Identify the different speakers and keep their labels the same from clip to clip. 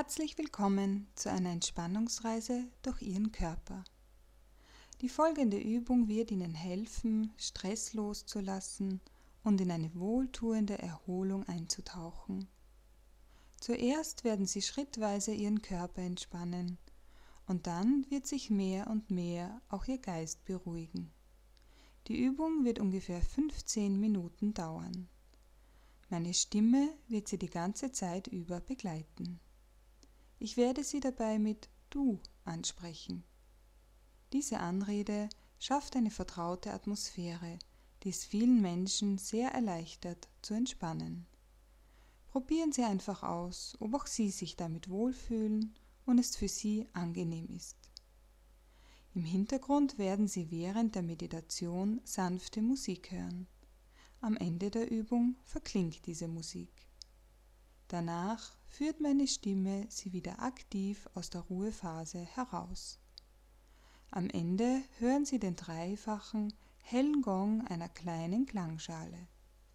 Speaker 1: Herzlich willkommen zu einer Entspannungsreise durch Ihren Körper. Die folgende Übung wird Ihnen helfen, Stress loszulassen und in eine wohltuende Erholung einzutauchen. Zuerst werden Sie schrittweise Ihren Körper entspannen und dann wird sich mehr und mehr auch Ihr Geist beruhigen. Die Übung wird ungefähr 15 Minuten dauern. Meine Stimme wird Sie die ganze Zeit über begleiten. Ich werde Sie dabei mit Du ansprechen. Diese Anrede schafft eine vertraute Atmosphäre, die es vielen Menschen sehr erleichtert, zu entspannen. Probieren Sie einfach aus, ob auch Sie sich damit wohlfühlen und es für Sie angenehm ist. Im Hintergrund werden Sie während der Meditation sanfte Musik hören. Am Ende der Übung verklingt diese Musik. Danach führt meine Stimme Sie wieder aktiv aus der Ruhephase heraus. Am Ende hören Sie den dreifachen, hellen Gong einer kleinen Klangschale.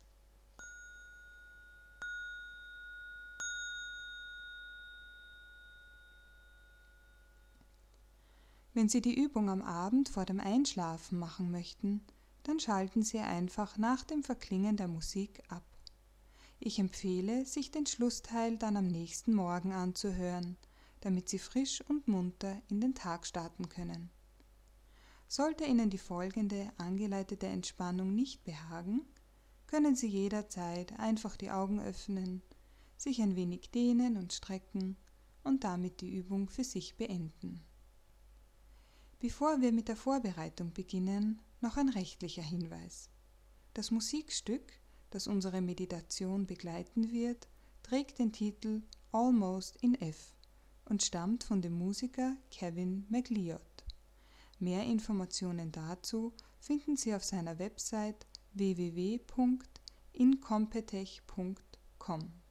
Speaker 1: Wenn Sie die Übung am Abend vor dem Einschlafen machen möchten, dann schalten Sie einfach nach dem Verklingen der Musik ab. Ich empfehle, sich den Schlussteil dann am nächsten Morgen anzuhören, damit Sie frisch und munter in den Tag starten können. Sollte Ihnen die folgende angeleitete Entspannung nicht behagen, können Sie jederzeit einfach die Augen öffnen, sich ein wenig dehnen und strecken und damit die Übung für sich beenden. Bevor wir mit der Vorbereitung beginnen, noch ein rechtlicher Hinweis. Das Musikstück, das unsere Meditation begleiten wird, trägt den Titel Almost in F und stammt von dem Musiker Kevin MacLeod. Mehr Informationen dazu finden Sie auf seiner Website www.incompetech.com.